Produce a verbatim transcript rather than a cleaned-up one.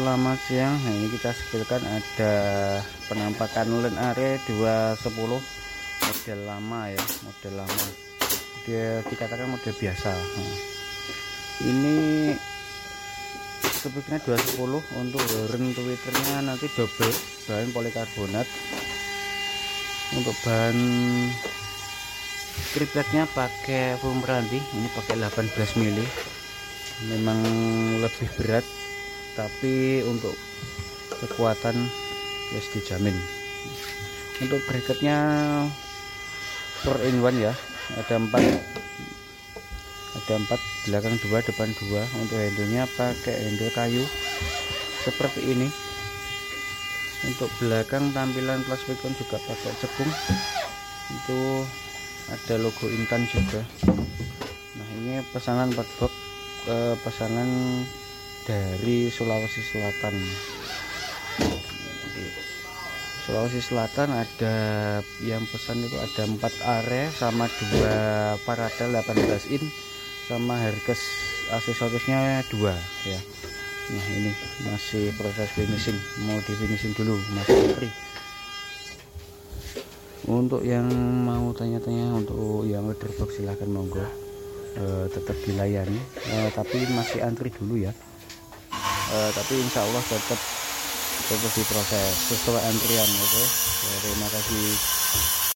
selamat siang. Nah, ini kita sebutkan ada penampakan Land Are dua sepuluh model lama ya, model lama. Dia dikatakan model biasa. Nah, ini sebutnya dua sepuluh. Untuk ren twitternya nanti double bahan polikarbonat. Untuk bahan tripletnya pakai foam ranting, ini pakai delapan belas mili. Memang lebih berat, tapi untuk kekuatan yes dijamin. Untuk bracketnya four in one ya, ada empat ada empat belakang dua depan dua. Untuk handlenya pakai handle kayu seperti ini. Untuk belakang tampilan plus pikon juga pakai cekung. Itu ada logo Intan juga. Nah, ini pesanan empat box, eh, pesanan dari Sulawesi Selatan. Sulawesi Selatan ada yang pesan itu ada empat are sama dua paradel delapan belas in sama Herkes aksesorisnya dua ya. Nah, ini masih proses finishing, mau di finishing dulu, masih free. Untuk yang mau tanya-tanya untuk yang order box silahkan monggo, e, tetap dilayani, e, tapi masih antri dulu ya. E, tapi insya Allah tetap tetap diproses sesuai antrian. Oke, terima kasih.